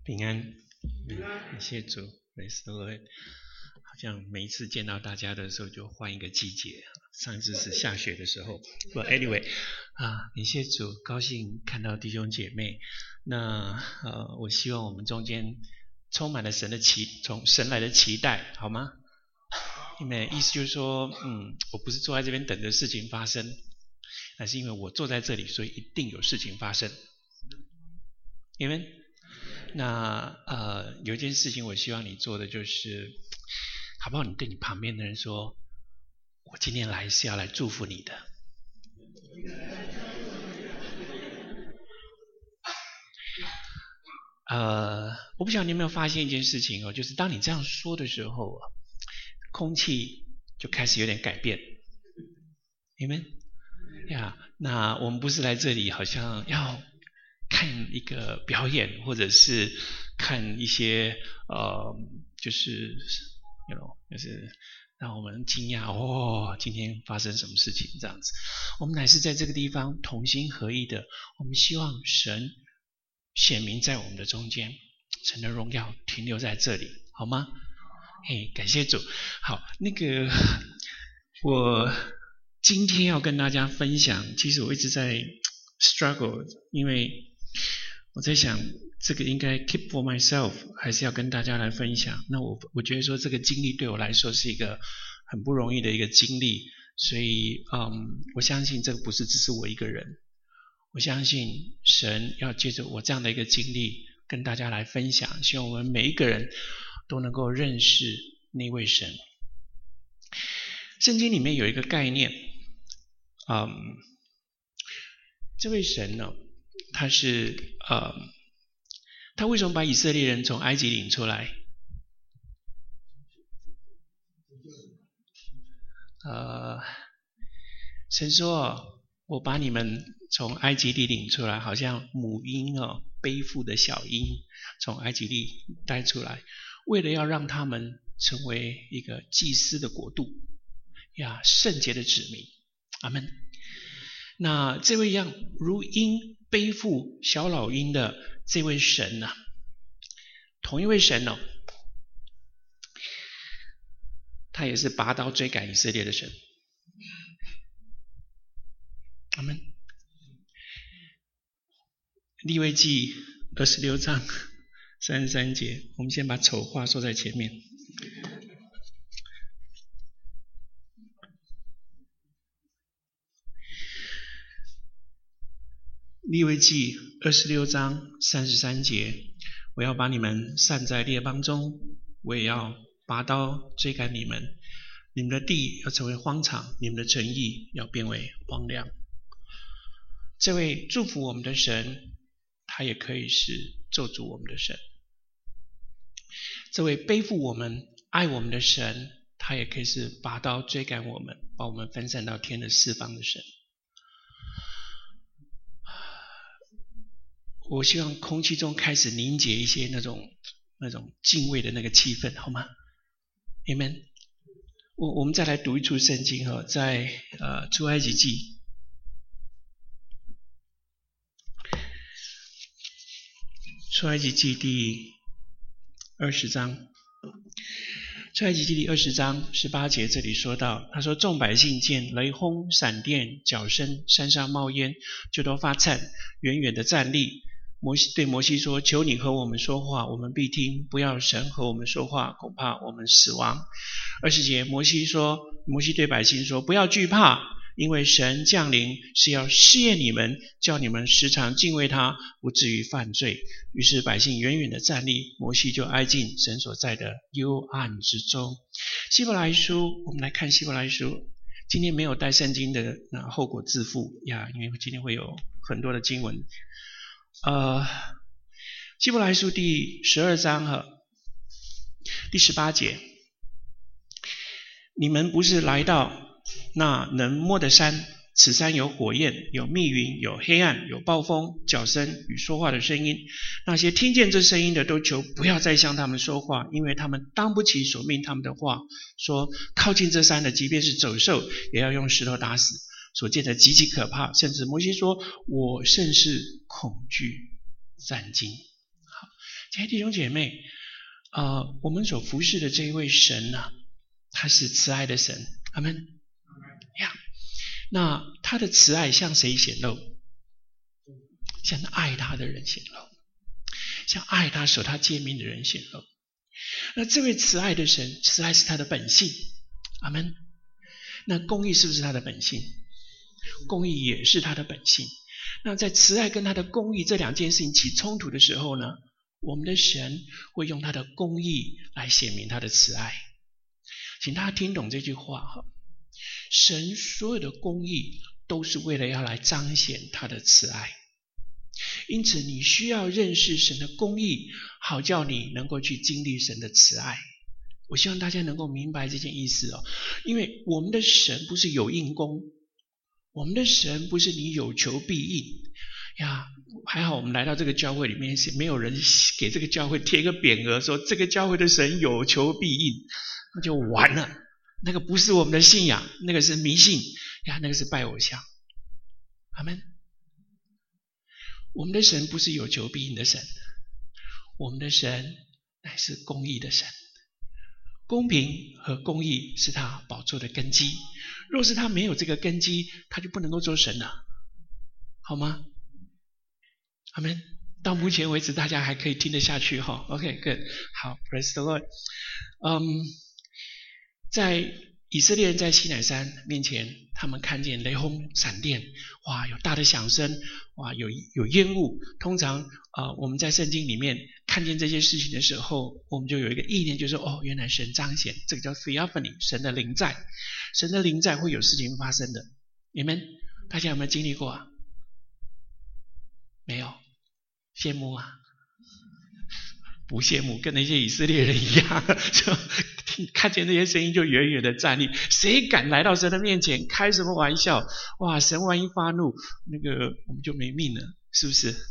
平安，感谢主 ，Praise the Lord。好像每一次见到大家的时候就换一个季节，上一次是下雪的时候。But anyway，感谢主，高兴看到弟兄姐妹。那我希望我们中间充满了从神来的期待，好吗？因为意思就是说，我不是坐在这边等着事情发生，而是因为我坐在这里，所以一定有事情发生。因为那有一件事情我希望你做的就是，好不好？你对你旁边的人说，我今天来是要来祝福你的。我不晓得你有没有发现一件事情哦，就是当你这样说的时候，空气就开始有点改变。Amen？那我们不是来这里好像要看一个表演，或者是看一些就是让我们惊讶今天发生什么事情这样子。我们乃是在这个地方同心合意的，我们希望神显明在我们的中间，神的荣耀停留在这里，好吗？感谢主。好，我今天要跟大家分享，其实我一直在 struggle， 因为我在想这个应该 keep for myself 还是要跟大家来分享。那我觉得说这个经历对我来说是一个很不容易的一个经历，所以我相信这个不是只是我一个人，我相信神要借着我这样的一个经历跟大家来分享，希望我们每一个人都能够认识那位神。圣经里面有一个概念，这位神呢，他为什么把以色列人从埃及领出来？神说我把你们从埃及地领出来，好像母鹰背负的小鹰从埃及地带出来，为了要让他们成为一个祭司的国度圣洁的子民。阿们。那这位样如鹰背负小老鹰的这位神呢，同一位神他也是拔刀追赶以色列的神。阿们。利未记26章33节，我们先把丑话说在前面。利未记26章33节，我要把你们散在列邦中，我也要拔刀追赶你们，你们的地要成为荒场，你们的城邑要变为荒凉。这位祝福我们的神，他也可以是咒诅我们的神。这位背负我们爱我们的神，他也可以是拔刀追赶我们，把我们分散到天的四方的神。我希望空气中开始凝结一些那种敬畏的那个气氛，好吗？ Amen。 我们再来读一处圣经在出埃及记第20章，出埃及记第20章18节，这里说到，他说众百姓见雷轰闪电角声山上冒烟，就都发颤，远远的站立。对摩西说，求你和我们说话，我们必听，不要神和我们说话，恐怕我们死亡。20节，摩西对百姓说，不要惧怕，因为神降临是要试验你们，叫你们时常敬畏他，不至于犯罪。于是百姓远远的站立，摩西就挨进神所在的幽暗之中。希伯来书，我们来看希伯来书。今天没有带圣经的后果自负因为今天会有很多的经文。希伯来书第12章第18节，你们不是来到那能摸的山，此山有火焰，有密云，有黑暗，有暴风，角声与说话的声音。那些听见这声音的都求不要再向他们说话，因为他们当不起所命他们的话，说靠近这山的，即便是走兽，也要用石头打死。所见的极其可怕，甚至摩西说，我甚是恐惧战惊。好， 亲爱的弟兄姐妹，我们所服侍的这一位神呢，他是慈爱的神，阿们呀。那他的慈爱向谁显露？向爱他的人显露，向爱他守他诫命的人显露。那这位慈爱的神，慈爱是他的本性，阿们。那公义是不是他的本性？公义也是他的本性。那在慈爱跟他的公义这两件事情起冲突的时候呢，我们的神会用他的公义来显明他的慈爱。请大家听懂这句话哈，神所有的公义都是为了要来彰显他的慈爱，因此你需要认识神的公义，好叫你能够去经历神的慈爱。我希望大家能够明白这件意思哦，因为我们的神不是有应公，我们的神不是你有求必应呀。还好我们来到这个教会里面，没有人给这个教会贴一个匾额说这个教会的神有求必应，那就完了。那个不是我们的信仰，那个是迷信呀，那个是拜偶像。阿们。我们的神不是有求必应的神，我们的神乃是公义的神。公平和公义是他宝座的根基，若是他没有这个根基，他就不能够做神了，好吗？阿们。到目前为止大家还可以听得下去哈 ？OK， good， 好 ，Praise the Lord。在以色列人在西乃山面前，他们看见雷轰闪电，哇，有大的响声，哇，有烟雾。通常我们在圣经里面看见这些事情的时候，我们就有一个意念，就是哦，原来神彰显，这个叫 theophany， 神的临在，神的临在会有事情发生的。你们大家有没有经历过啊？没有？羡慕啊？不羡慕，跟那些以色列人一样，就看见那些声音就远远的站立。谁敢来到神的面前开什么玩笑？哇，神万一发怒，那个我们就没命了，是不是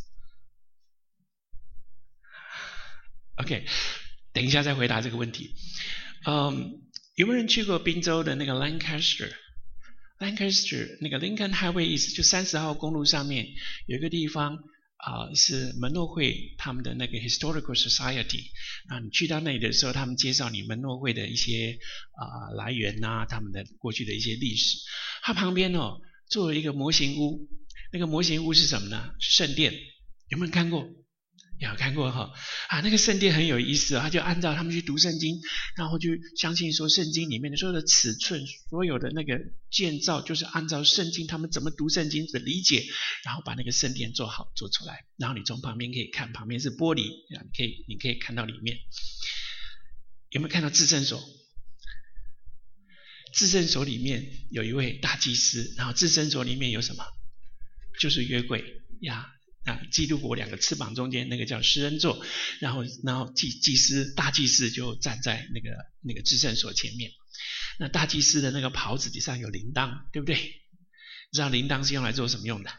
？OK， 等一下再回答这个问题。有没有人去过宾州的那个 Lancaster 那个 Lincoln Highway East， 就30号公路上面有一个地方。是门诺会他们的那个 Historical Society 你去到那里的时候，他们介绍你门诺会的一些来源啊，他们的过去的一些历史。它旁边做了一个模型屋，那个模型屋是什么呢？是圣殿，有没有看过？有看过哈那个圣殿很有意思他就按照他们去读圣经，然后就相信说圣经里面的所有的尺寸，所有的那个建造，就是按照圣经他们怎么读圣经的理解，然后把那个圣殿做好做出来。然后你从旁边可以看，旁边是玻璃，你可以看到里面。有没有看到至圣所？至圣所里面有一位大祭司，然后至圣所里面有什么？就是约柜呀。基督伯两个翅膀中间那个叫施恩座，然后大祭司就站在那个至圣所前面。那大祭司的那个袍子底上有铃铛，对不对？你知道铃铛是用来做什么用的？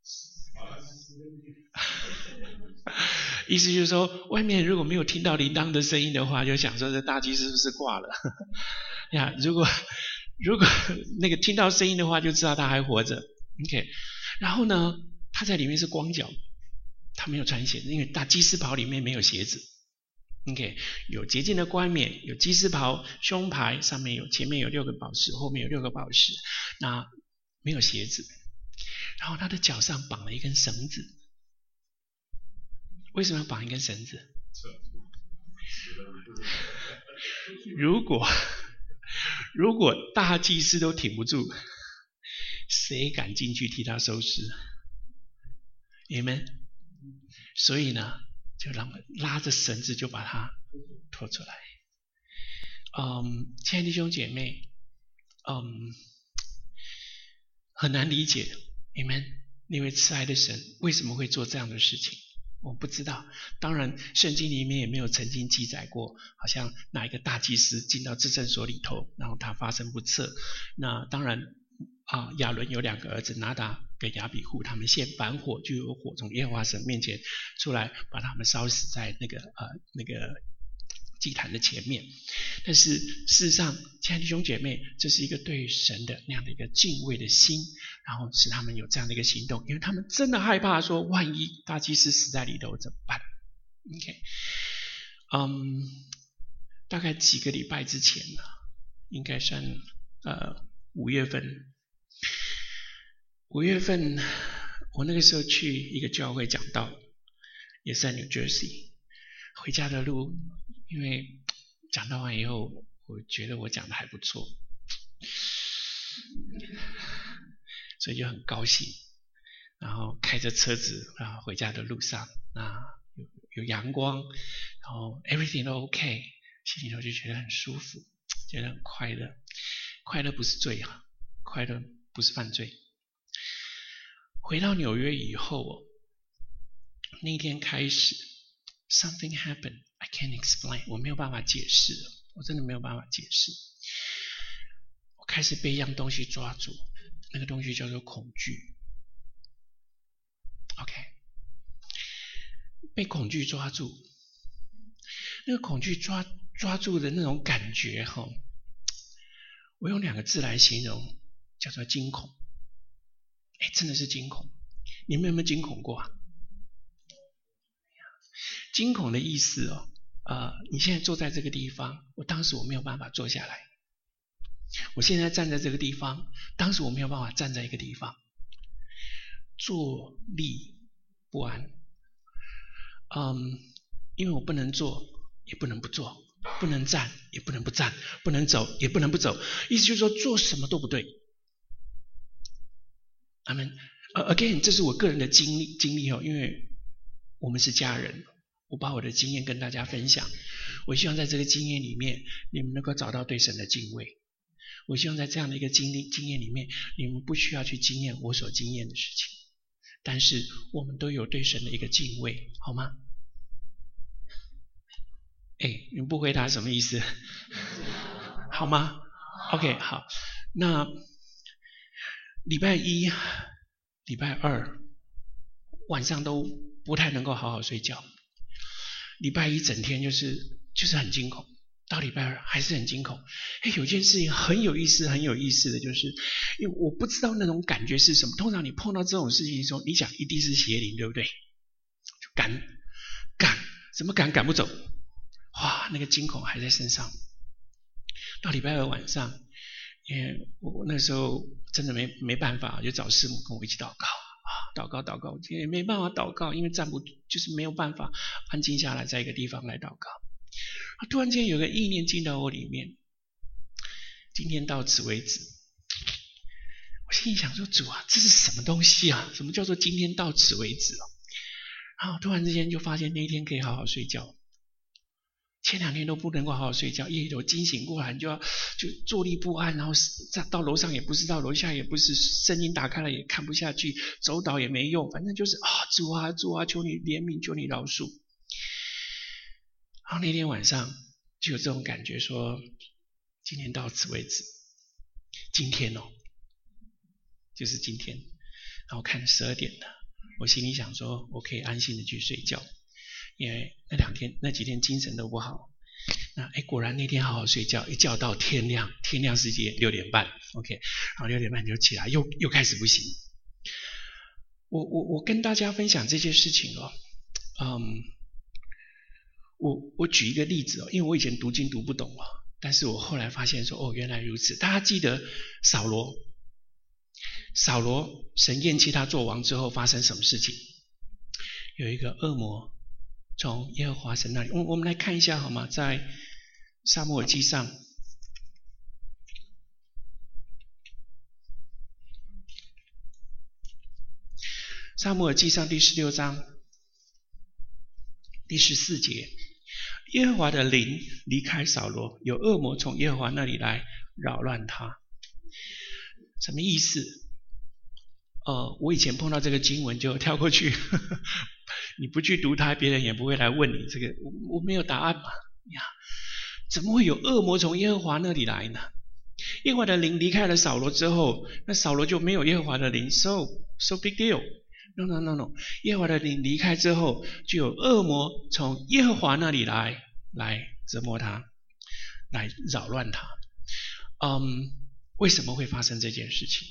意思就是说，外面如果没有听到铃铛的声音的话，就想说这大祭司是不是挂了呀？如果那个听到声音的话，就知道他还活着。OK， 然后呢？他在里面是光脚，他没有穿鞋子，因为大祭司袍里面没有鞋子。OK， 有洁净的冠冕，有祭司袍，胸牌上面前面有6个宝石，后面有6个宝石，那没有鞋子。然后他的脚上绑了一根绳子，为什么要绑一根绳子？如果大祭司都挺不住，谁敢进去替他收尸？你们，所以呢，就拉着绳子就把它拖出来。亲爱的弟兄姐妹，很难理解，你们那位慈爱的神为什么会做这样的事情？我不知道。当然，圣经里面也没有曾经记载过，好像哪一个大祭司进到至圣所里头，然后他发生不测。那当然。亚伦有2个儿子拿达跟亚比户，他们献反火，就有火从耶和华神面前出来，把他们烧死在那个祭坛的前面。但是事实上，亲爱的弟兄姐妹，这是一个对神的那样的一个敬畏的心，然后使他们有这样的一个行动，因为他们真的害怕说，万一大祭司死在里头怎么办？ OK， 大概几个礼拜之前呢，应该算5月份。5月份，我那个时候去一个教会讲道，也是在 New Jersey。回家的路，因为讲道完以后，我觉得我讲的还不错，所以就很高兴。然后开着车子回家的路上，有阳光，然后 everything 都 OK， 心里头就觉得很舒服，觉得很快乐。快乐不是罪啊，快乐不是犯罪。回到纽约以后，那天开始 something happened I can't explain， 我没有办法解释了，我真的没有办法解释。我开始被一样东西抓住，那个东西叫做恐惧。OK， 被恐惧抓住，那个恐惧抓住的那种感觉我用2个字来形容，叫做惊恐。真的是惊恐。你们有没有惊恐过啊？惊恐的意思你现在坐在这个地方，当时我没有办法坐下来。我现在站在这个地方，当时我没有办法站在一个地方。坐立不安。因为我不能坐，也不能不坐，不能站，也不能不站，不能走，也不能不走。意思就是说，做什么都不对。阿们。again， 这是我个人的经历因为我们是家人，我把我的经验跟大家分享。我希望在这个经验里面，你们能够找到对神的敬畏。我希望在这样的一个经验里面，你们不需要去经验我所经验的事情，但是我们都有对神的一个敬畏，好吗？你们不回答什么意思？好吗 ？OK， 好。那礼拜1、礼拜2晚上都不太能够好好睡觉。礼拜1整天就是很惊恐，到礼拜2还是很惊恐。有件事情很有意思的，就是因为我不知道那种感觉是什么。通常你碰到这种事情的时候，你想一定是邪灵，对不对？就赶，怎么赶不走？哇，那个惊恐还在身上。到礼拜2晚上，因为我那时候真的没办法，就找师母跟我一起祷告，也没办法祷告，因为就是没有办法安静下来，在一个地方来祷告。突然间有个意念进到我里面，今天到此为止。我心里想说，主啊，这是什么东西啊？什么叫做今天到此为止然后突然之间就发现那一天可以好好睡觉。前2天都不能够好好睡觉，夜里头惊醒过来，就坐立不安，然后到楼上也不是，到楼下也不是，圣经打开了也看不下去，走倒也没用，反正就是主啊，求你怜悯，求你饶恕。然后那天晚上就有这种感觉，说今天到此为止，今天就是今天。然后看12点了，我心里想说，我可以安心的去睡觉。因为那几天精神都不好，果然那天好好睡觉，一觉到天亮，天亮是几点？6点半 ，OK， 然后6点半就起来，又开始不行。我跟大家分享这些事情我举一个例子因为我以前读经读不懂但是我后来发现说，原来如此。大家记得扫罗，神厌弃他做王之后发生什么事情？有一个恶魔从耶和华神那里，我们来看一下好吗？在撒母耳记上第16章第14节，耶和华的灵离开扫罗，有恶魔从耶和华那里来扰乱他。什么意思？我以前碰到这个经文就跳过去你不去读它，别人也不会来问你这个，我没有答案嘛怎么会有恶魔从耶和华那里来呢？耶和华的灵离开了扫罗之后，那扫罗就没有耶和华的灵 so big deal。 No， 耶和华的灵离开之后，就有恶魔从耶和华那里来折磨他，来扰乱他。为什么会发生这件事情？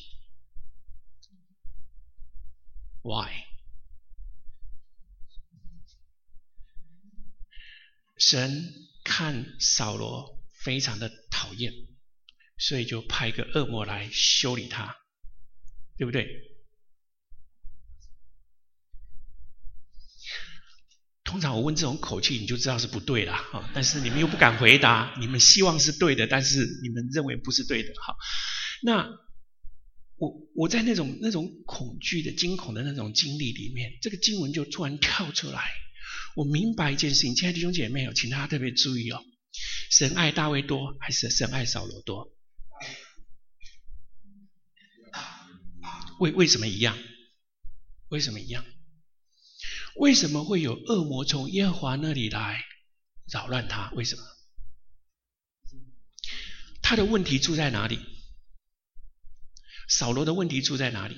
Why？ 神看扫罗非常的讨厌，所以就派一个恶魔来修理他，对不对？通常我问这种口气，你就知道是不对啦，但是你们又不敢回答，你们希望是对的，但是你们认为不是对的。好，那我在那种恐惧的、惊恐的那种经历里面，这个经文就突然跳出来，我明白一件事情，亲爱的弟兄姐妹，请大家特别注意哦，神爱大卫多还是神爱扫罗多？为什么一样？为什么一样？为什么会有恶魔从耶和华那里来扰乱他？为什么？他的问题出在哪里？扫罗的问题出在哪里？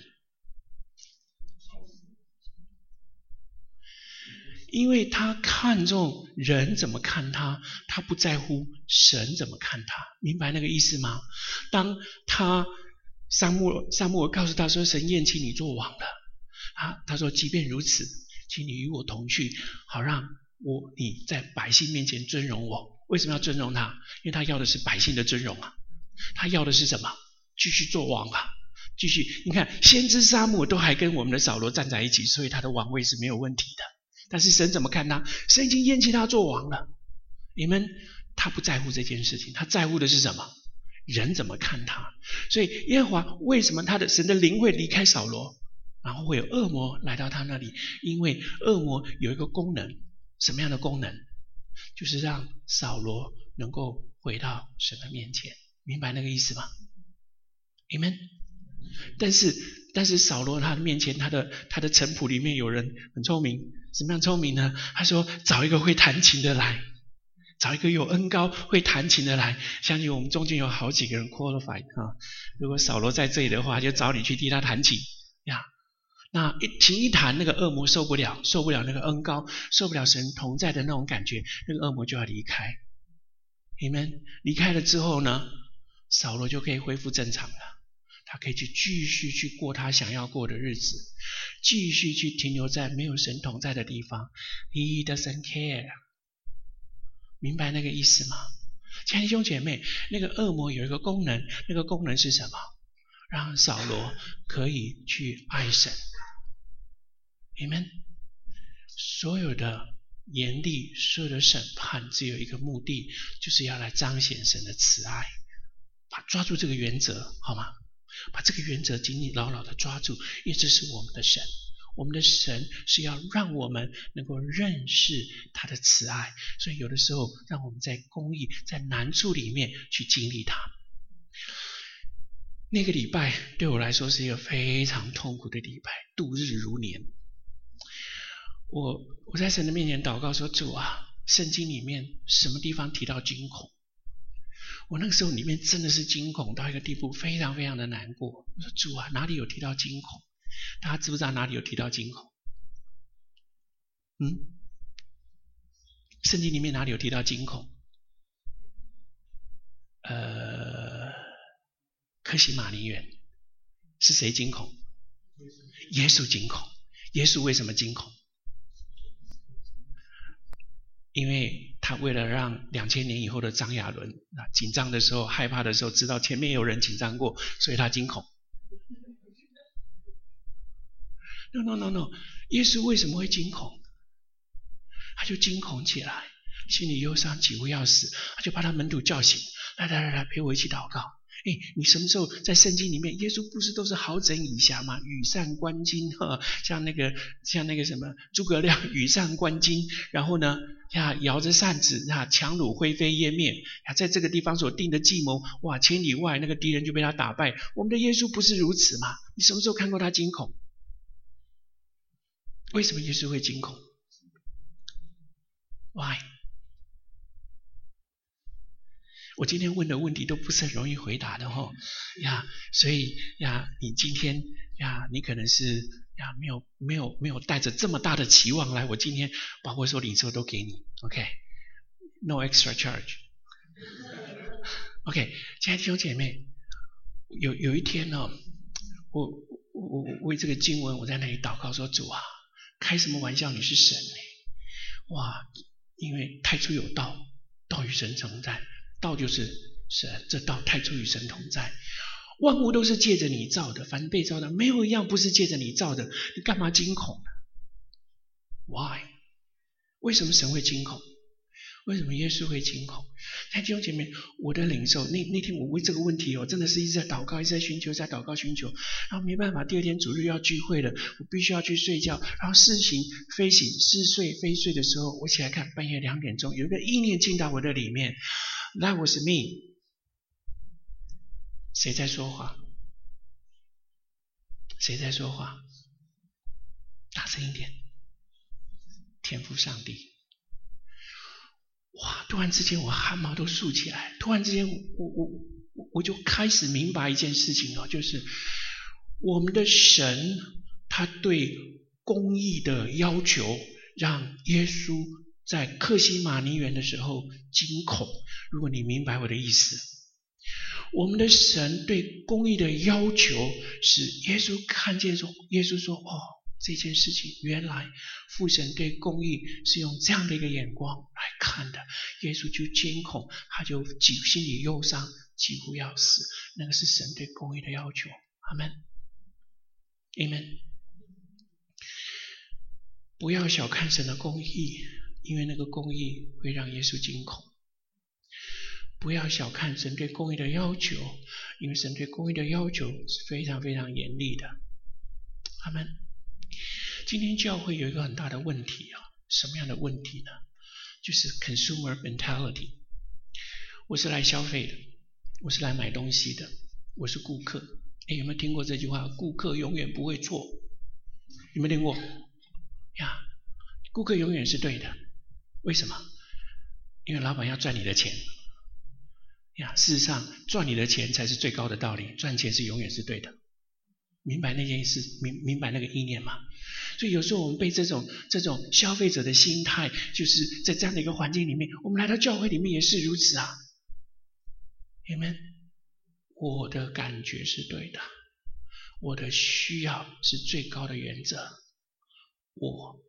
因为他看重人怎么看他，他不在乎神怎么看他，明白那个意思吗？当撒母耳告诉他说神厌弃你做王了，他说即便如此，请你与我同去，好让你在百姓面前尊荣我。为什么要尊荣他？因为他要的是百姓的尊荣啊，他要的是什么？继续做王啊，继续。你看先知撒母耳都还跟我们的扫罗站在一起，所以他的王位是没有问题的。但是神怎么看他？神已经厌弃他做王了。他不在乎这件事情，他在乎的是什么？人怎么看他？所以耶和华为什么神的灵会离开扫罗，然后会有恶魔来到他那里？因为恶魔有一个功能，什么样的功能？就是让扫罗能够回到神的面前，明白那个意思吗？ Amen。 但是扫罗他的面前，他的臣仆里面有人很聪明，什么样聪明呢？他说找一个会弹琴的来，找一个有恩膏会弹琴的来。相信我们中间有好几个人 qualified 如果扫罗在这里的话，就找你去替他弹琴呀。那琴一弹，那个恶魔受不了那个恩膏，受不了神同在的那种感觉，那个恶魔就要离开。Amen。 离开了之后呢，扫罗就可以恢复正常了，他可以继续去过他想要过的日子，继续去停留在没有神同在的地方。 He doesn't care。 明白那个意思吗？亲爱的弟兄姐妹，那个恶魔有一个功能，那个功能是什么？让扫罗可以去爱神。 Amen。 所有的严厉，所有的审判只有一个目的，就是要来彰显神的慈爱。抓住这个原则好吗？把这个原则紧紧牢牢的抓住，因为这是我们的神，我们的神是要让我们能够认识他的慈爱，所以有的时候让我们在公义在难处里面去经历他。那个礼拜对我来说是一个非常痛苦的礼拜，度日如年。我在神的面前祷告说，主啊，圣经里面什么地方提到惊恐？我那个时候里面真的是惊恐到一个地步，非常非常的难过。我说主啊，哪里有提到惊恐？大家知不知道哪里有提到惊恐？圣经里面哪里有提到惊恐？客西马尼园是谁惊恐？耶稣惊恐。耶稣为什么惊恐？因为他为了让2000年以后的张亚伦紧张的时候、害怕的时候知道前面有人紧张过，所以他惊恐。No， 耶稣为什么会惊恐？他就惊恐起来，心里忧伤，几乎要死，他就把他门徒叫醒，来陪我一起祷告。你什么时候在圣经里面，耶稣不是都是好整以暇吗？羽扇纶巾，像那个什么诸葛亮羽扇纶巾，然后呢摇着扇子，强弩灰飞烟灭，在这个地方所定的计谋，哇，千里外那个敌人就被他打败。我们的耶稣不是如此吗？你什么时候看过他惊恐？为什么耶稣会惊恐？ Why？ 我今天问的问题都不是很容易回答的所以你今天你可能是没有带着这么大的期望来，我今天把我所领受都给你 ，OK，No extra charge。 OK， 亲爱的弟兄姐妹，有一天呢，我为这个经文我在那里祷告说，主啊，开什么玩笑，你是神哇！ 因为太初有道，道与神同在，道就是神，这道太初与神同在。万物都是借着你造的，凡被造的没有一样不是借着你造的，你干嘛惊恐呢？ Why？ 为什么神会惊恐？为什么耶稣会惊恐？弟兄姐妹，我的领受，那天我为这个问题真的是一直在祷告，一直在寻求，在祷告寻求，然后没办法，第二天主日要聚会了，我必须要去睡觉，然后似醒非醒，似睡非睡的时候，我起来看半夜2点钟，有一个意念进到我的里面 ，That was me。谁在说话？谁在说话？大声一点！天父上帝。哇！突然之间我汗毛都竖起来，突然之间我就开始明白一件事情就是我们的神他对公义的要求，让耶稣在客西马尼园的时候惊恐。如果你明白我的意思，我们的神对公义的要求，使耶稣看见说，耶稣说这件事情原来父神对公义是用这样的一个眼光来看的，耶稣就惊恐，他就心里忧伤，几乎要死。那个是神对公义的要求。阿们 Amen。 不要小看神的公义，因为那个公义会让耶稣惊恐。不要小看神对公义的要求，因为神对公义的要求是非常非常严厉的。阿们。今天教会有一个很大的问题什么样的问题呢？就是 consumer mentality。 我是来消费的，我是来买东西的，我是顾客。有没有听过这句话？顾客永远不会错。有没有听过呀？顾客永远是对的。为什么？因为老板要赚你的钱呀。事实上赚你的钱才是最高的道理，赚钱是永远是对的。明白那件事，明白那个意念吗？所以有时候我们被这种消费者的心态，就是在这样的一个环境里面，我们来到教会里面也是如此啊。Amen。 我的感觉是对的，我的需要是最高的原则。我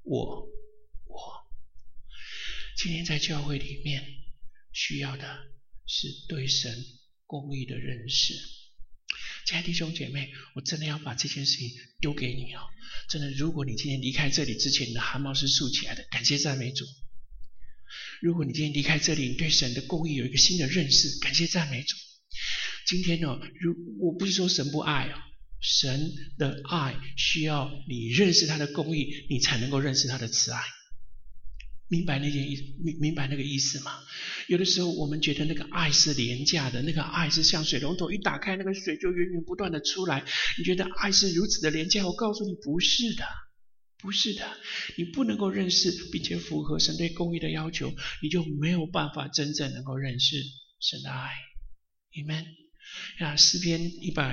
今天在教会里面需要的是对神公义的认识。亲爱的弟兄姐妹，我真的要把这件事情丢给你真的，如果你今天离开这里之前，你的汗毛是竖起来的，感谢赞美主。如果你今天离开这里，你对神的公义有一个新的认识，感谢赞美主。今天我不是说神不爱神的爱需要你认识他的公义，你才能够认识他的慈爱。明白那个意思吗？有的时候我们觉得那个爱是廉价的，那个爱是像水龙头一打开，那个水就源源不断的出来。你觉得爱是如此的廉价，我告诉你不是的，不是的。你不能够认识并且符合神对公义的要求，你就没有办法真正能够认识神的爱。 Amen。 诗篇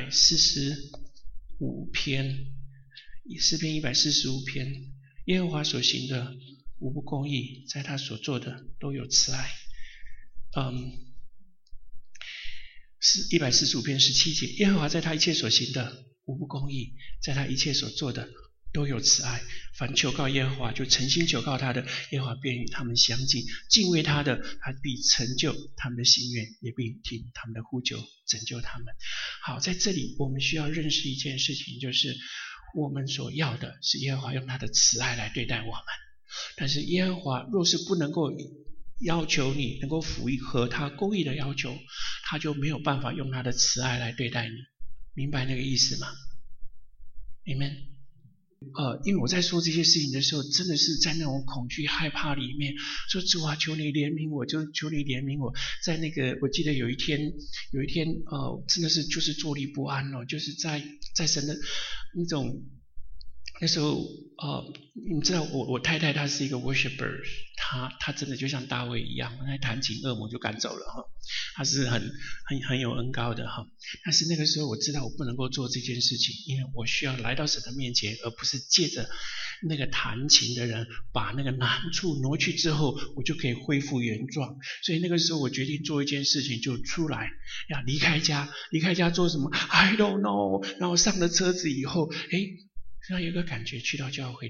145篇，诗篇145篇，耶和华所行的无不公义，在他所做的都有慈爱。145篇17节，耶和华在他一切所行的无不公义，在他一切所做的都有慈爱。凡求告耶和华，就诚心求告他的，耶和华便与他们相近。敬畏他的，他必成就他们的心愿，也必听他们的呼求，拯救他们。好，在这里我们需要认识一件事情，就是我们所要的是耶和华用他的慈爱来对待我们。但是耶和华若是不能够要求你能够符合他公义的要求，他就没有办法用他的慈爱来对待你。明白那个意思吗？ Amen。 因为我在说这些事情的时候，真的是在那种恐惧害怕里面，说主啊，求你怜悯我，就求你怜悯我。在那个我记得有一天真的是就是坐立不安就是在神的那种。那时候你知道我太太她是一个 worshiper， 她真的就像大卫一样，她弹琴恶魔就赶走了她是很有恩膏的但是那个时候我知道我不能够做这件事情，因为我需要来到神的面前，而不是借着那个弹琴的人把那个难处挪去之后，我就可以恢复原状。所以那个时候我决定做一件事情，就出来离开家做什么 I don't know。 然后上了车子以后，突然有个感觉，去到教会里头，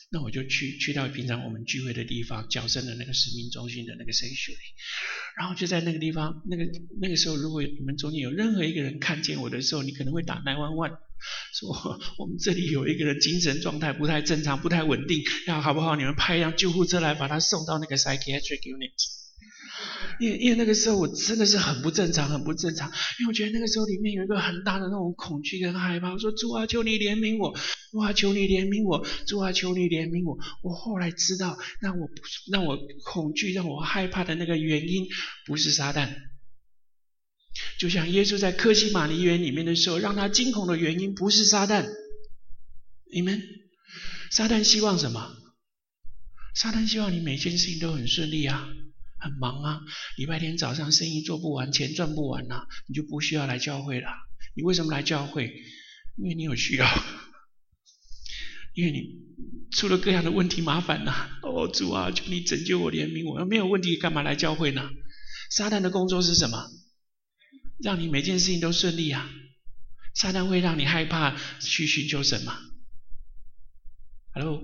那我就去到平常我们聚会的地方，角生的那个使命中心的那个 sanctuary， 然后就在那个地方，那个时候，如果你们中间有任何一个人看见我的时候，你可能会打911，说我们这里有一个人精神状态不太正常，不太稳定，要好不好？你们派一辆救护车来把他送到那个 psychiatric unit。因为那个时候我真的是很不正常，因为我觉得那个时候里面有一个很大的那种恐惧跟害怕。我说主啊，求你怜悯我，主啊，求你怜悯我，主啊，求你怜悯我。我后来知道，让我恐惧、让我害怕的那个原因不是撒旦。就像耶稣在客西马尼园里面的时候，让他惊恐的原因不是撒旦。你们，撒旦希望什么？撒旦希望你每件事情都很顺利啊。很忙啊，礼拜天早上生意做不完，钱赚不完啊，你就不需要来教会了。你为什么来教会？因为你有需要，因为你出了各样的问题麻烦啊。哦，主啊，求你拯救我、怜悯我。没有问题，干嘛来教会呢？撒旦的工作是什么？让你每件事情都顺利啊。撒旦会让你害怕去寻求神吗 ？Hello，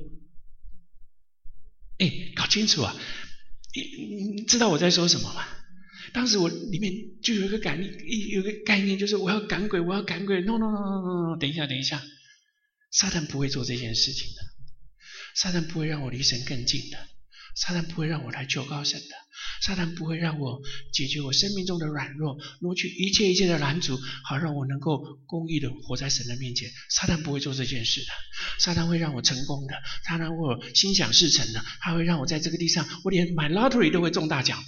搞清楚啊。你知道我在说什么吗？当时我里面就有一个概念，就是我要赶鬼。No， 等一下，撒旦不会做这件事情的，撒旦不会让我离神更近的，撒旦不会让我来求告神的，撒旦不会让我解决我生命中的软弱，挪去一切的拦阻，好让我能够公义的活在神的面前。撒旦不会做这件事的，撒旦会让我成功的，撒旦会我心想事成的，他会让我在这个地上，我连买 lottery 都会中大奖的。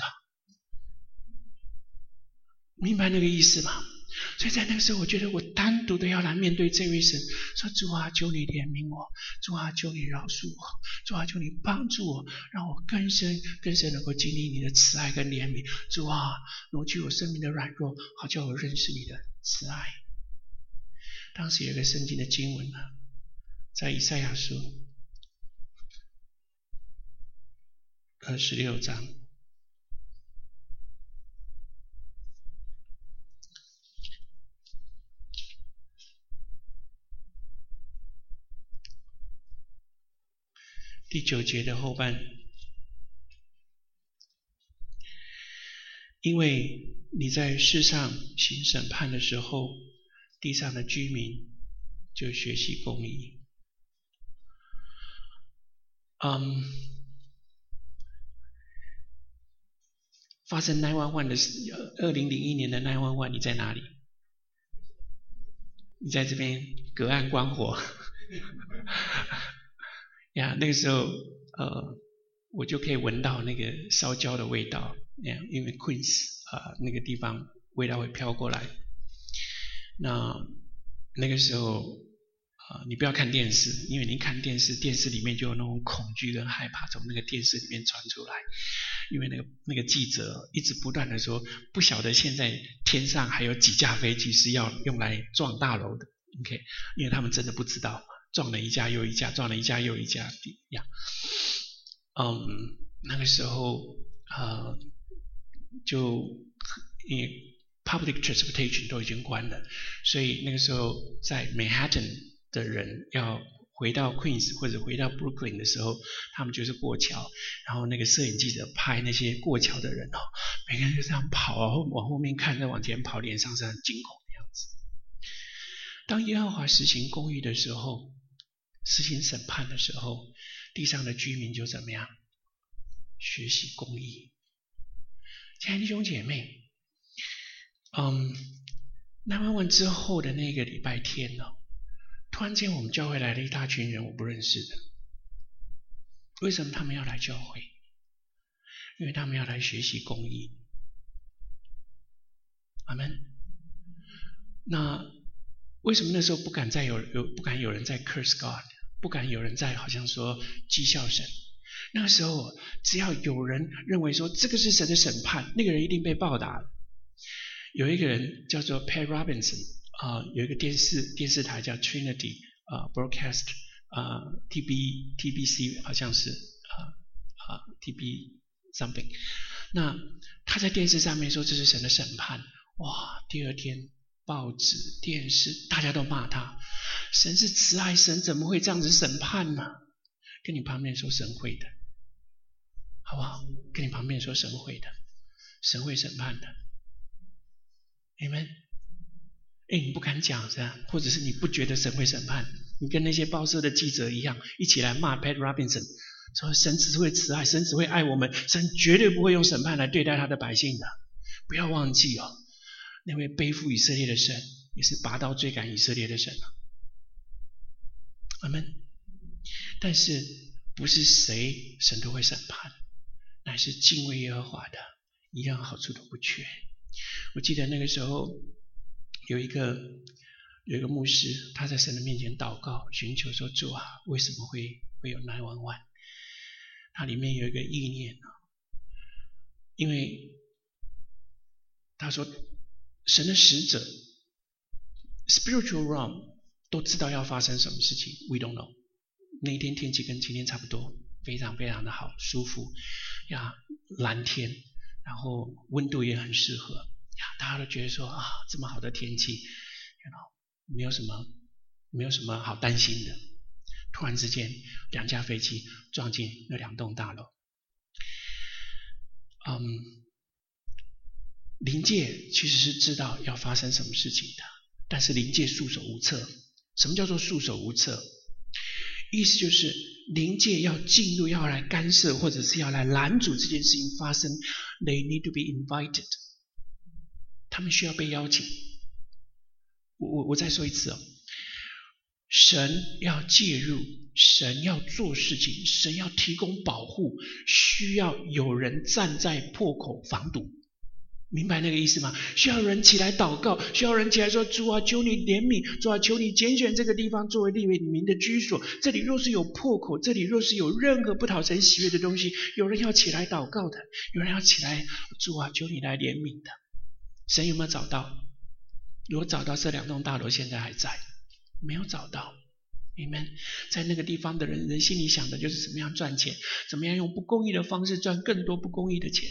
明白那个意思吗？所以在那个时候，我觉得我单独的要来面对这位神，说主啊，求你怜悯我，主啊，求你饶恕我，主啊，求你帮助我，让我更深能够经历你的慈爱跟怜悯。主啊，挪去我生命的软弱，好叫我认识你的慈爱。当时有一个圣经的经文在以赛亚书26章。第9节的后半，因为你在世上行审判的时候，地上的居民就学习公义。发生911的2001年的911，你在哪里？你在这边隔岸观火。呀，那个时候我就可以闻到那个烧焦的味道，因为 Queens 那个地方味道会飘过来。那个时候你不要看电视，因为你看电视里面就有那种恐惧跟害怕从那个电视里面传出来，因为那个记者一直不断的说，不晓得现在天上还有几架飞机是要用来撞大楼的 ，OK， 因为他们真的不知道。撞了一架又一架，撞了一架又一架呀。那个时候就因为 public transportation 都已经关了，所以那个时候在 Manhattan 的人要回到 Queens 或者回到 Brooklyn 的时候，他们就是过桥，然后那个摄影记者拍那些过桥的人每个人就这样跑往后面看，再往前跑，脸上是很惊恐的样子。当耶和华实行公义的时候，实行审判的时候，地上的居民就怎么样？学习公义。亲爱的弟兄姐妹，911之后的那个礼拜天突然间我们教会来了一大群人我不认识的。为什么他们要来教会？因为他们要来学习公义。阿们。那为什么那时候不敢有人在 curse God， 不敢有人在好像说讥笑神？那个时候只要有人认为说这个是神的审判，那个人一定被报答了。有一个人叫做 Pat Robinson，有一个电视台叫 Trinity Broadcast TBC 好像是TB something。那他在电视上面说这是神的审判，哇！第二天报纸、电视大家都骂他，神是慈爱神，怎么会这样子审判呢？ 跟你旁边说神会的，好不好？跟你旁边说神会的，神会审判的。你们，你不敢讲是吧？或者是你不觉得神会审判？你跟那些报社的记者一样，一起来骂 Pat Robinson， 说神只会慈爱，神只会爱我们，神绝对不会用审判来对待他的百姓的。不要忘记哦，那位背负以色列的神，也是拔刀追赶以色列的神啊。阿们。但是不是谁神都会审判，乃是敬畏耶和华的，一样好处都不缺。我记得那个时候有一个牧师，他在神的面前祷告，寻求说：主啊，为什么会有911？他里面有一个意念，因为他说神的使者 spiritual realm 都知道要发生什么事情 ，we don't know。那一天天气跟今天差不多，非常非常的好，舒服呀，蓝天，然后温度也很适合呀，大家都觉得说啊，这么好的天气，没有什么好担心的。突然之间，2架飞机撞进那2栋大楼。灵界其实是知道要发生什么事情的，但是灵界束手无策。什么叫做束手无策？意思就是灵界要进入，要来干涉，或者是要来拦阻这件事情发生。They need to be invited， 他们需要被邀请。我再说一次哦，神要介入，神要做事情，神要提供保护，需要有人站在破口防堵。明白那个意思吗？需要人起来祷告，需要人起来说：主啊，求你怜悯，主啊，求你拣选这个地方作为利未民的居所。这里若是有破口，这里若是有任何不讨神喜悦的东西，有人要起来祷告的，有人要起来，主啊，求你来怜悯的。神有没有找到？如果找到，这2栋大楼现在还在，没有找到。你们在那个地方的人心里想的就是怎么样赚钱，怎么样用不公义的方式赚更多不公义的钱。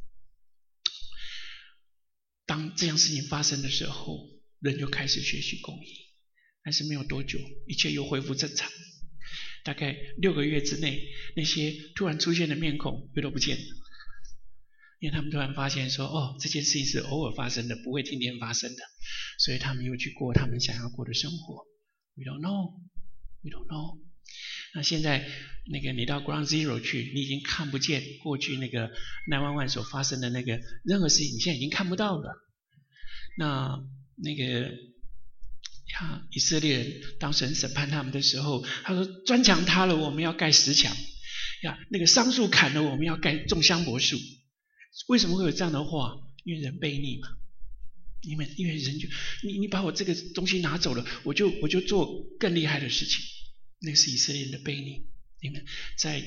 当这样事情发生的时候，人就开始学习公义，但是没有多久，一切又恢复正常。大概6个月之内，那些突然出现的面孔又都不见了，因为他们突然发现说：哦，这件事情是偶尔发生的，不会天天发生的，所以他们又去过他们想要过的生活。We don't know。那现在那个你到 Ground Zero 去，你已经看不见过去那个911所发生的那个任何事情，你现在已经看不到了。那个以色列人当神审判他们的时候，他说：砖墙塌了，我们要盖石墙呀；那个桑树砍了，我们要种香柏树。为什么会有这样的话？因为人悖逆嘛。因为人就你把我这个东西拿走了，我就做更厉害的事情。那是以色列人的悖逆。你们在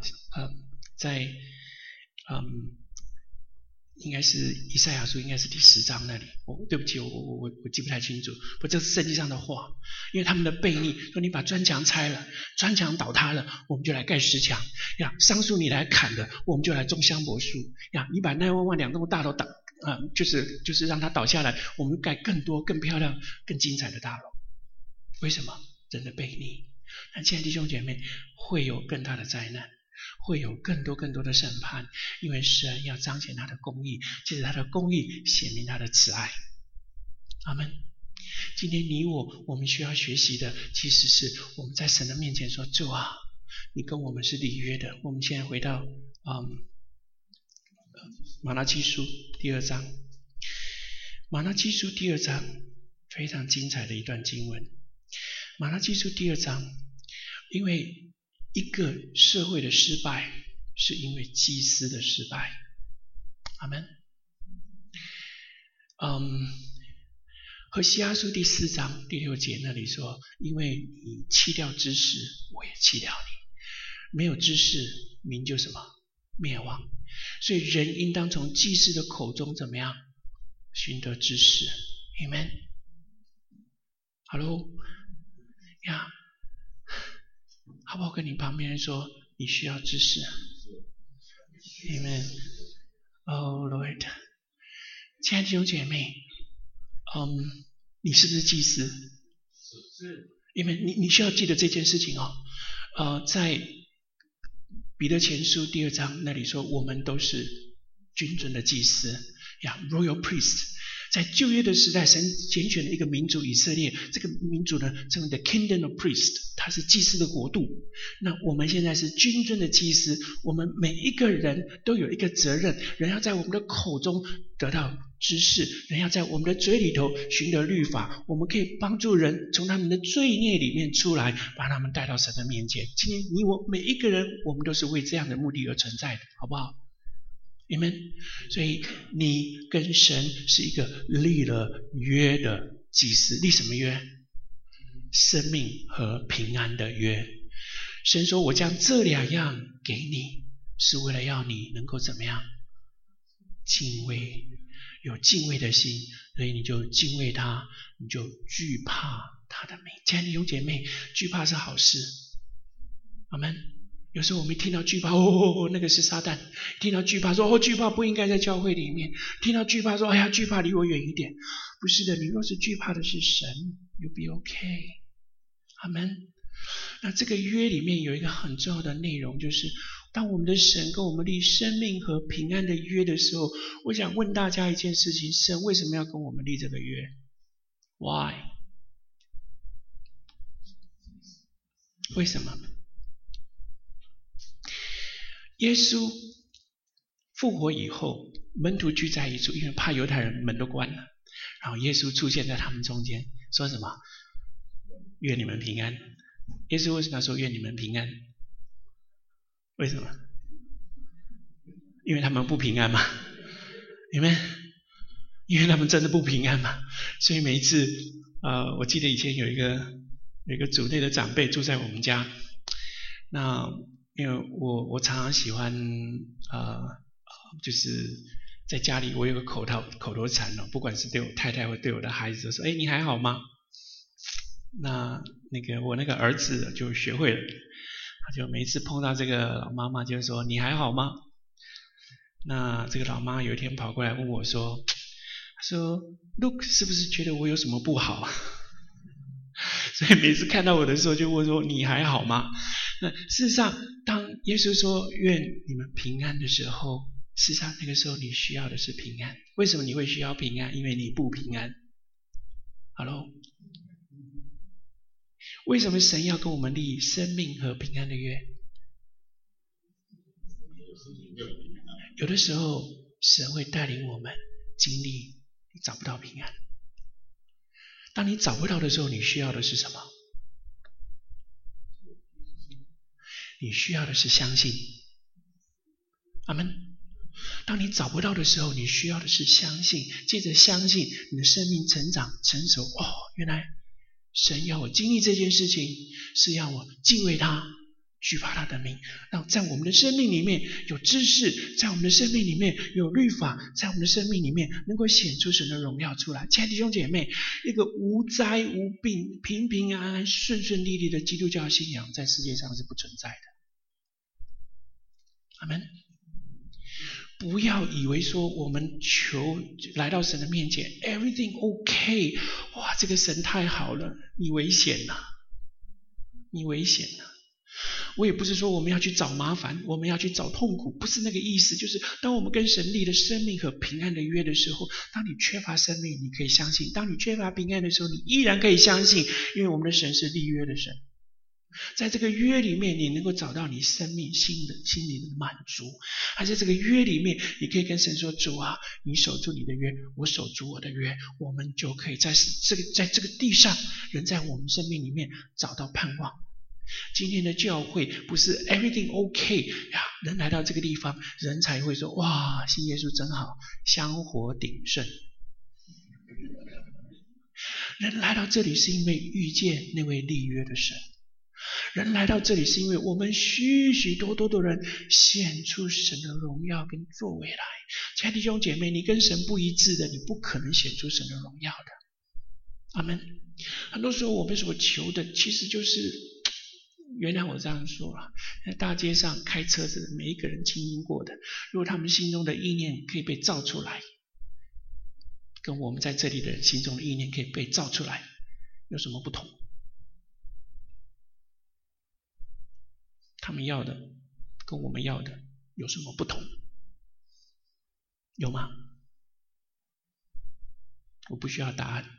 应该是以赛亚书，应该是第10章那里。对不起，我记不太清楚。不，这是圣经上的话。因为他们的悖逆，说你把砖墙拆了，砖墙倒塌了，我们就来盖石墙呀；桑树你来砍了，我们就来种香柏树呀；你把911 2栋大楼就是让它倒下来，我们盖更多、更漂亮、更精彩的大楼。为什么？人的悖逆。但亲爱的弟兄姐妹，会有更大的灾难，会有更多的审判，因为神要彰显他的公义，借着他的公义显明他的慈爱。阿们。今天你我们需要学习的，其实是我们在神的面前说：主啊，你跟我们是立约的。我们现在回到马拉基书第2章，马拉基书第2章非常精彩的一段经文。马拉基书第2章，因为一个社会的失败，是因为祭司的失败。阿们。何西阿书第4章第6节那里说：因为你弃掉知识，我也弃掉你。没有知识，民就什么？灭亡。所以人应当从祭司的口中怎么样？寻得知识。Amen。 Hello 呀，好不好跟你旁边人说，你需要知识。 Amen。 Oh Lord， 亲爱的弟兄姐妹，你是不是祭司？是。因为你需要记得这件事情哦。在彼得前书第2章那里说，我们都是君尊的祭司呀 ，royal priest。在旧约的时代，神拣选了一个民族以色列，这个民族呢称为 the kingdom of priest， 它是祭司的国度。那我们现在是君尊的祭司，我们每一个人都有一个责任，人要在我们的口中得到知识，人要在我们的嘴里头寻得律法，我们可以帮助人从他们的罪孽里面出来，把他们带到神的面前。今天你我每一个人，我们都是为这样的目的而存在的，好不好？Amen。所以你跟神是一个立了约的祭司，立什么约？生命和平安的约。神说我将这2样给你，是为了要你能够怎么样？敬畏，有敬畏的心，所以你就敬畏他，你就惧怕他的名。亲爱的弟兄姐妹，惧怕是好事。阿们。有时候我们听到惧怕，那个是撒旦；听到惧怕说，惧怕不应该在教会里面；听到惧怕说，哎呀，惧怕离我远一点。不是的，你若是惧怕的是神 ，you'll be okay。阿们。那这个约里面有一个很重要的内容，就是当我们的神跟我们立生命和平安的约的时候，我想问大家一件事情：神为什么要跟我们立这个约 ？Why？ 为什么？耶稣复活以后，门徒聚在一处，因为怕犹太人门都关了，然后耶稣出现在他们中间，说什么？愿你们平安。耶稣为什么要说愿你们平安？为什么？因为他们不平安嘛，你们，因为他们真的不平安嘛，所以每一次我记得以前有一个组内的长辈住在我们家，那因为我常常喜欢就是在家里我有个口头禅不管是对我太太或对我的孩子，说你还好吗？那个我那个儿子就学会了，他就每一次碰到这个老妈妈就说你还好吗？那这个老妈有一天跑过来问我说，他说 Luke 是不是觉得我有什么不好？所以每次看到我的时候就问说你还好吗？那事实上当耶稣说愿你们平安的时候，事实上那个时候你需要的是平安。为什么你会需要平安？因为你不平安。Hello， 为什么神要跟我们立生命和平安的约？有的时候神会带领我们经历你找不到平安。当你找不到的时候，你需要的是什么？你需要的是相信。阿们。当你找不到的时候，你需要的是相信，借着相信你的生命成长成熟。原来神要我经历这件事情，是要我敬畏他，惧怕他的名，让在我们的生命里面有知识，在我们的生命里面有律法，在我们的生命里面能够显出神的荣耀出来。亲爱的弟兄姐妹，一个无灾无病、平平安安、顺顺利利的基督教信仰在世界上是不存在的。阿们。不要以为说我们求来到神的面前 everything OK， 哇，这个神太好了，你危险了，你危险了。我也不是说我们要去找麻烦，我们要去找痛苦，不是那个意思。就是当我们跟神立了生命和平安的约的时候，当你缺乏生命你可以相信，当你缺乏平安的时候你依然可以相信，因为我们的神是立约的神。在这个约里面你能够找到你生命心灵的满足，而在这个约里面你可以跟神说，主啊，你守住你的约，我守住我的约，我们就可以在这个地上，人在我们生命里面找到盼望。今天的教会不是 everything OK 呀，人来到这个地方，人才会说，哇，信耶稣真好，香火鼎盛。人来到这里是因为遇见那位立约的神，人来到这里是因为我们许许多多的人显出神的荣耀跟作为来。亲爱的弟兄姐妹，你跟神不一致的，你不可能显出神的荣耀的。阿们。很多时候我们所求的其实就是原来我这样说了，在大街上开车子每一个人经过的，如果他们心中的意念可以被造出来，跟我们在这里的人心中的意念可以被造出来，有什么不同？他们要的跟我们要的有什么不同？有吗？我不需要答案。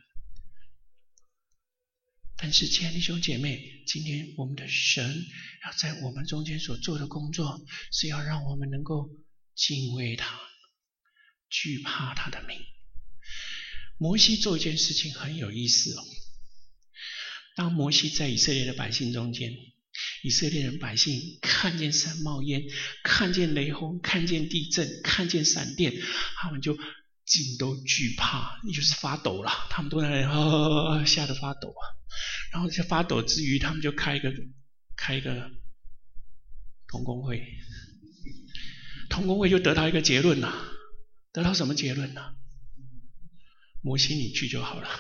但是亲爱的弟兄姐妹，今天我们的神要在我们中间所做的工作，是要让我们能够敬畏他，惧怕他的名。摩西做一件事情很有意思哦。当摩西在以色列的百姓中间，以色列人百姓看见山冒烟，看见雷轰，看见地震，看见闪电，他们就尽都惧怕，也就是发抖了。他们都在那里吓得发抖啊。然后在发抖之余，他们就开一个同工会，同工会就得到一个结论了。得到什么结论呢？摩西你去就好了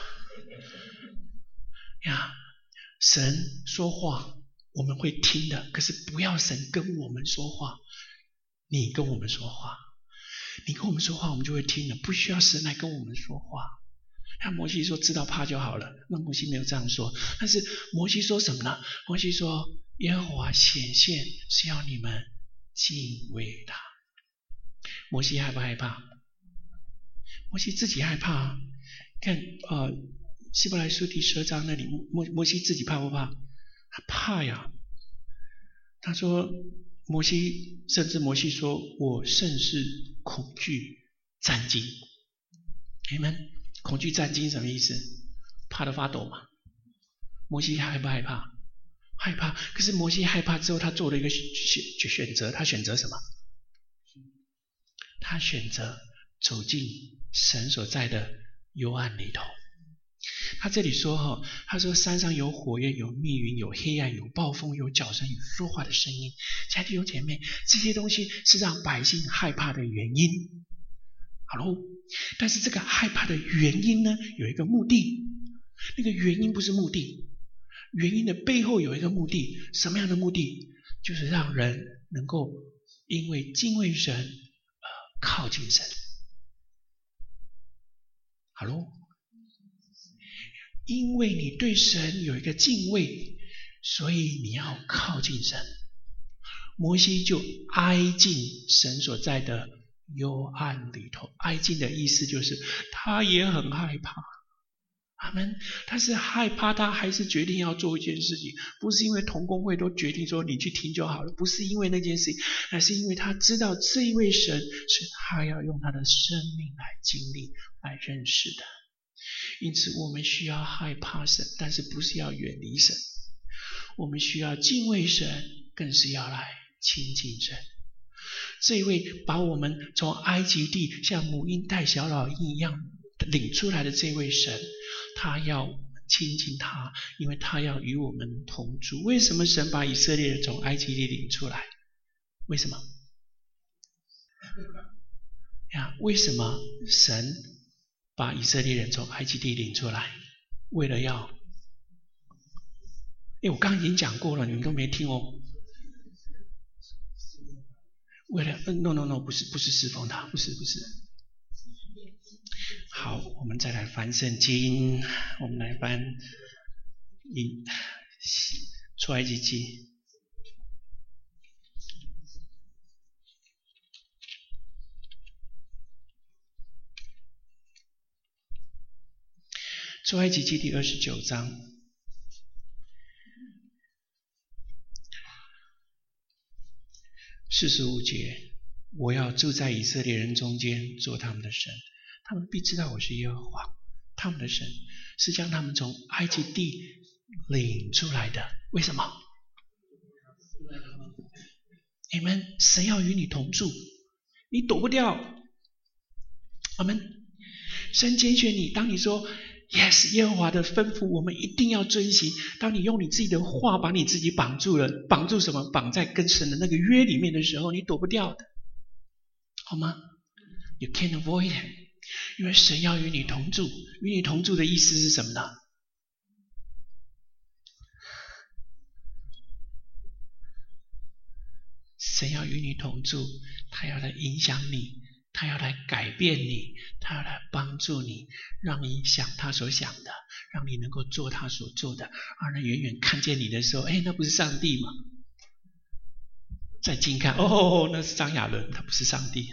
呀。神说话我们会听的，可是不要神跟我们说话，你跟我们说话，你跟我们说话我们就会听的，不需要神来跟我们说话。那摩西说知道怕就好了，那摩西没有这样说。但是摩西说什么呢？摩西说耶和华显现是要你们敬畏他。摩西害不害怕？摩西自己害怕。看希伯来书第12章那里，摩西自己怕不怕？他怕呀。他说甚至摩西说我甚是恐惧战惊。Amen。恐惧战惊什么意思？怕得发抖嘛。摩西害不害怕？害怕。可是摩西害怕之后，他做了一个选择。他选择什么？他选择走进神所在的幽暗里头。他这里说他说山上有火焰，有密云，有黑暗，有暴风，有角声，有说话的声音。亲爱的弟兄姐妹，这些东西是让百姓害怕的原因。好喽，但是这个害怕的原因呢，有一个目的。那个原因不是目的，原因的背后有一个目的。什么样的目的？就是让人能够因为敬畏神靠近神。好喽，因为你对神有一个敬畏，所以你要靠近神。摩西就挨近神所在的幽暗里头。挨近的意思就是他也很害怕。阿们。他是害怕，他还是决定要做一件事情，不是因为同工会都决定说你去听就好了，不是因为那件事情，而是因为他知道这一位神是他要用他的生命来经历来认识的。因此我们需要害怕神，但是不是要远离神。我们需要敬畏神，更是要来亲近神。这一位把我们从埃及地像母婴带小老鹰一样领出来的这位神，他要亲近他，因为他要与我们同住。为什么神把以色列人从埃及地领出来？为什么呀？为什么神把以色列人从埃及地领出来？为了要我刚刚已经讲过了，你们都没听哦。为了no， 不是侍奉他，不是。好，我们再来翻圣经，我们来翻出埃及记。出埃及记第29章。45节，我要住在以色列人中间，做他们的神，他们必知道我是耶和华他们的神，是将他们从埃及地领出来的。为什么？你们神要与你同住，你躲不掉。阿们。神拣选你，当你说 Yes， 耶和华的吩咐我们一定要遵行。当你用你自己的话把你自己绑住了，绑住什么？绑在跟神的那个约里面的时候，你躲不掉的，好吗？ You can't avoid it， 因为神要与你同住。与你同住的意思是什么呢？神要与你同住，他要来影响你，他要来改变你，他要来帮助你，让你想他所想的，让你能够做他所做的，让人远远看见你的时候，那不是上帝吗？ 再近看，哦，那是张亚伦，他不是上帝。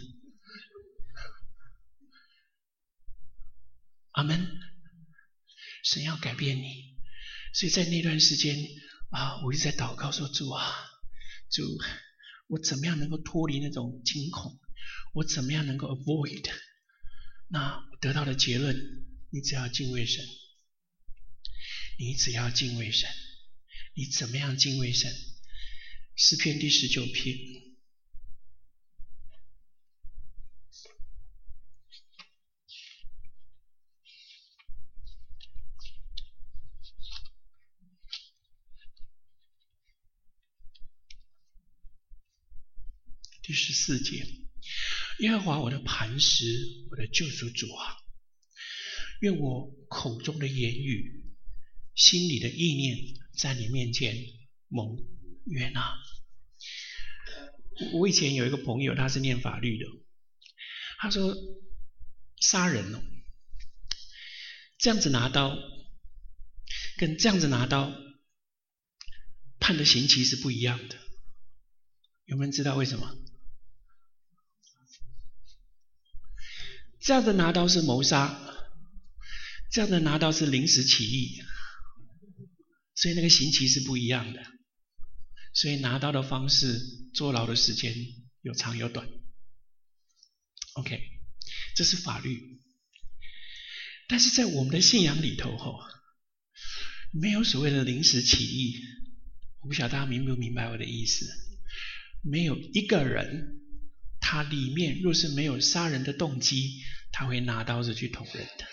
阿们。神要改变你，所以在那段时间我一直在祷告说，主啊，主，我怎么样能够脱离那种惊恐？我怎么样能够 avoid？ 那我得到的结论，你只要敬畏神，你只要敬畏神。你怎么样敬畏神？诗篇第19篇。第14节，耶和华我的磐石，我的救赎主啊，愿我口中的言语，心里的意念，在你面前蒙悦纳。我以前有一个朋友，他是念法律的，他说杀人这样子拿刀跟这样子拿刀判的刑期是不一样的。有没有人知道为什么？这样的拿刀是谋杀，这样的拿刀是临时起意，所以那个刑期是不一样的。所以拿刀的方式，坐牢的时间有长有短。OK， 这是法律。但是在我们的信仰里头没有所谓的临时起意。我不晓得大家明不明白我的意思？没有一个人，他里面若是没有杀人的动机，他会拿刀子去捅人的。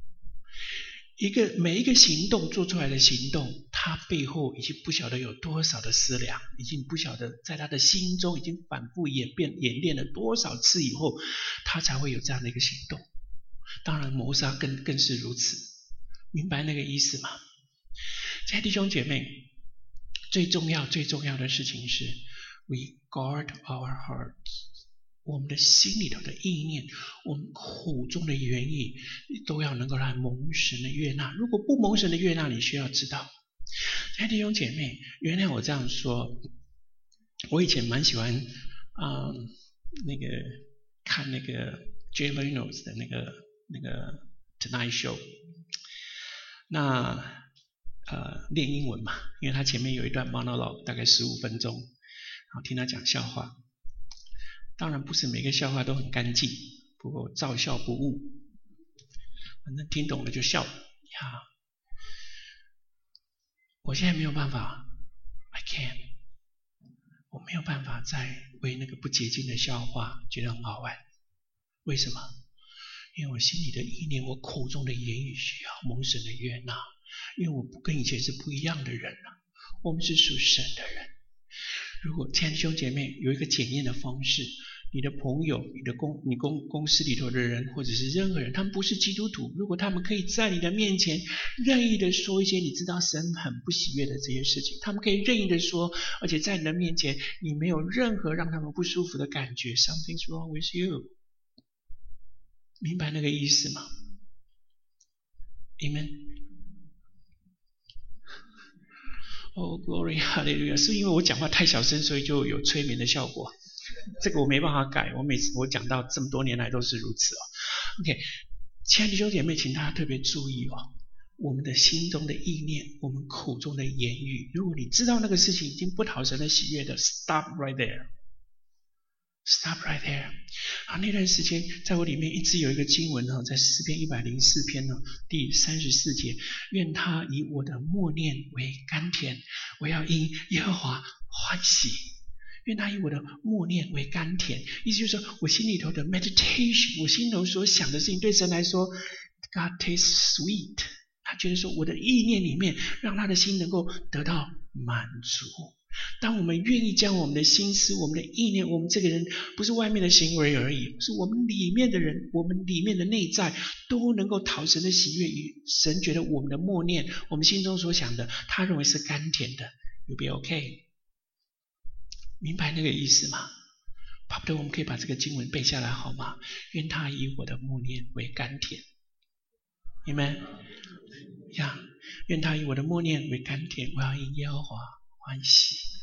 每一个行动做出来的行动，他背后已经不晓得有多少的思量，已经不晓得在他的心中已经反复演练了多少次以后，他才会有这样的一个行动。当然谋杀更是如此。明白那个意思吗？亲爱的弟兄姐妹，最重要的事情是 we guard our hearts， 我们的心里头的意念，我们口中的言语都要能够来蒙神的悦纳。如果不蒙神的悦纳，你需要知道，亲爱的弟兄姐妹，原谅我这样说，我以前蛮喜欢看那个 Jay Leno 的那个 Tonight Show， 那练英文嘛，因为他前面有一段 monologue 大概15分钟，然后听他讲笑话。当然不是每个笑话都很干净，不过照笑不误，反正听懂了就笑呀。我现在没有办法 I can't， 我没有办法再为那个不洁净的笑话觉得很好玩。为什么？因为我心里的意念，我口中的言语需要蒙神的悦纳，因为我跟以前是不一样的人了，我们是属神的人。如果亲爱的兄姐妹有一个检验的方式，你的朋友、你公司里头的人，或者是任何人，他们不是基督徒，如果他们可以在你的面前任意的说一些你知道神很不喜悦的这些事情，他们可以任意的说，而且在你的面前你没有任何让他们不舒服的感觉， Something's wrong with you。 明白那个意思吗？ Amen。 Oh glory hallelujah， 是因为我讲话太小声，所以就有催眠的效果，这个我没办法改，我讲到这么多年来都是如此OK， 亲爱的弟兄姐妹，请大家特别注意我们的心中的意念，我们口中的言语，如果你知道那个事情已经不讨神的喜悦的 ，stop right there。Stop right there。 那段时间在我里面一直有一个经文在诗篇104篇第34节，愿他以我的默念为甘甜，我要因耶和华欢喜。愿他以我的默念为甘甜，意思就是说我心里头的 meditation， 我心头所想的事情对神来说 God tastes sweet， 他觉得说我的意念里面让他的心能够得到满足。当我们愿意将我们的心思、我们的意念，我们这个人不是外面的行为而已，是我们里面的人，我们里面的内在都能够讨神的喜悦，神觉得我们的默念，我们心中所想的，他认为是甘甜的。 You'll be okay。 明白那个意思吗？巴不得我们可以把这个经文背下来好吗？愿他以我的默念为甘甜。 Amen。 愿他以我的默念为甘甜，我要因耶和华欢喜。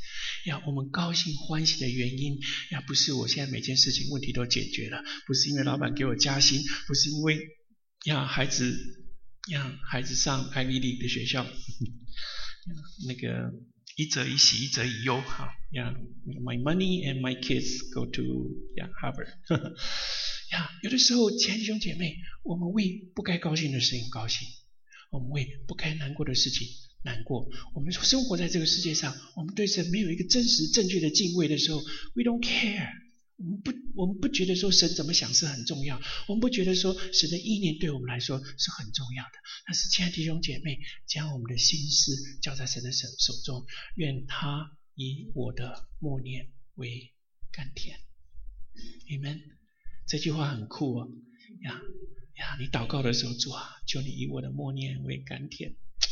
我们高兴欢喜的原因不是我现在每件事情问题都解决了，不是因为老板给我加薪，不是因为孩子上 Ivy League 的学校，那个一则以喜，一则以忧。My money and my kids go to Harvard 有的时候，亲爱的弟兄姐妹，我们为不该高兴的事情高兴，我们为不该难过的事情难过。我们生活在这个世界上，我们对神没有一个真实正确的敬畏的时候 ，we don't care。我们不觉得说神怎么想是很重要，我们不觉得说神的意念对我们来说是很重要的。但是亲爱的弟兄姐妹，将我们的心思交在神的手中，愿他以我的默念为甘甜。Amen。这句话很酷哦，你祷告的时候，主啊，求你以我的默念为甘甜。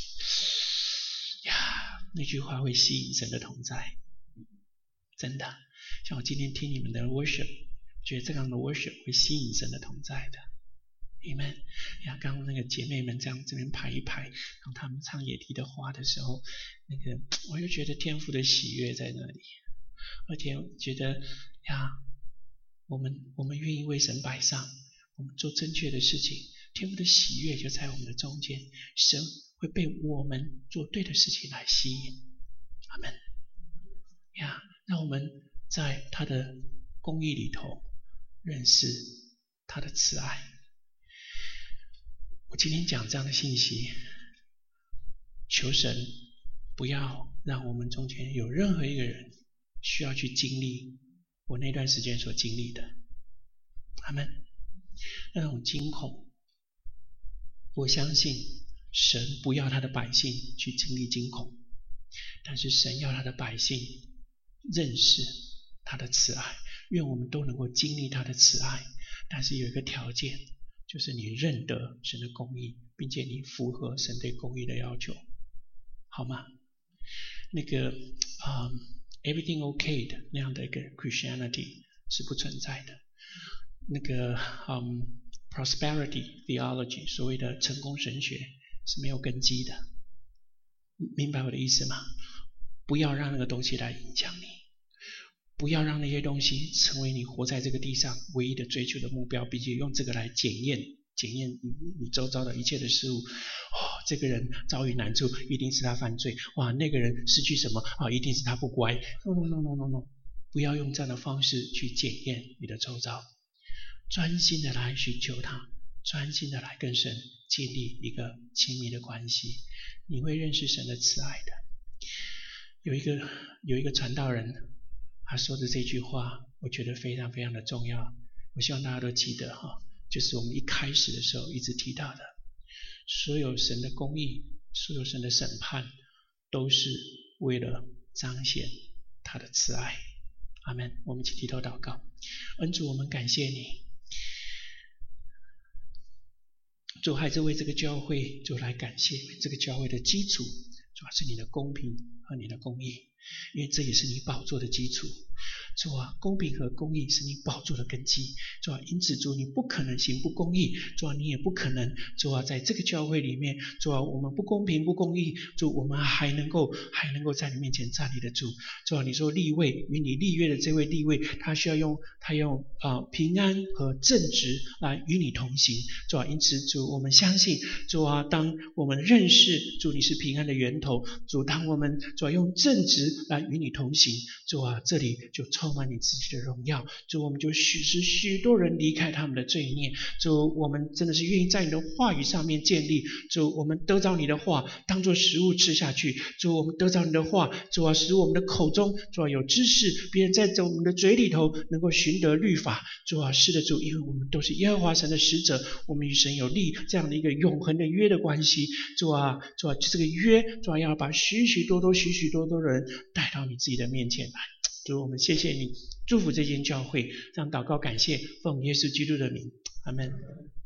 那句话会吸引神的同在，真的。像我今天听你们的 worship， 觉得这样的 worship 会吸引神的同在的。Amen。刚刚那个姐妹们这样这边排一排，当他们唱野地的花的时候，我就觉得天父的喜悦在那里，而且觉得我们愿意为神摆上，我们做正确的事情，天父的喜悦就在我们的中间，神会被我们做对的事情来吸引。阿们。让我们在他的公义里头认识他的慈爱。我今天讲这样的信息，求神不要让我们中间有任何一个人需要去经历我那段时间所经历的。阿们。那种惊恐，我相信神不要他的百姓去经历惊恐，但是神要他的百姓认识他的慈爱。愿我们都能够经历他的慈爱，但是有一个条件，就是你认得神的公义，并且你符合神对公义的要求，好吗？everything okay 的那样的一个 Christianity 是不存在的。prosperity theology 所谓的成功神学是没有根基的，明白我的意思吗？不要让那个东西来影响你，不要让那些东西成为你活在这个地上唯一的追求的目标，并且用这个来检验你周遭的一切的事物。这个人遭遇难处，一定是他犯罪。那个人失去什么一定是他不乖。No， 不要用这样的方式去检验你的周遭，专心的来寻求他，专心的来跟神建立一个亲密的关系，你会认识神的慈爱的。有一个传道人，他说的这句话我觉得非常非常的重要，我希望大家都记得就是我们一开始的时候一直提到的，所有神的公义，所有神的审判，都是为了彰显他的慈爱。阿们。我们一起低头祷告。恩主，我们感谢你，主，还是为这个教会主来感谢，这个教会的基础主要是你的公平和你的公义，因为这也是你宝座的基础。主啊，公平和公义是你宝座的根基。主啊，因此主，你不可能行不公义。主啊，你也不可能主啊，在这个教会里面，主啊，我们不公平不公义，主，我们还能够在你面前站立得住。主啊，你说立位与你立约的这位立位，他需要用平安和正直来与你同行。主啊，因此主，我们相信主啊，当我们认识主你是平安的源头，主，当我们主啊用正直来与你同行，主啊，这里就充满你自己的荣耀。主，我们就使许多人离开他们的罪孽。主，我们真的是愿意在你的话语上面建立。主，我们得着你的话当作食物吃下去。主，我们得着你的话，主啊，使我们的口中主啊有知识，别人在我们的嘴里头能够寻得律法。主啊，是的主，因为我们都是耶和华神的使者，我们与神有立这样的一个永恒的约的关系。主啊，这个约主啊要把许许多多的人带到你自己的面前来。主，我们谢谢你，祝福这间教会，让祷告感谢奉耶稣基督的名，阿们。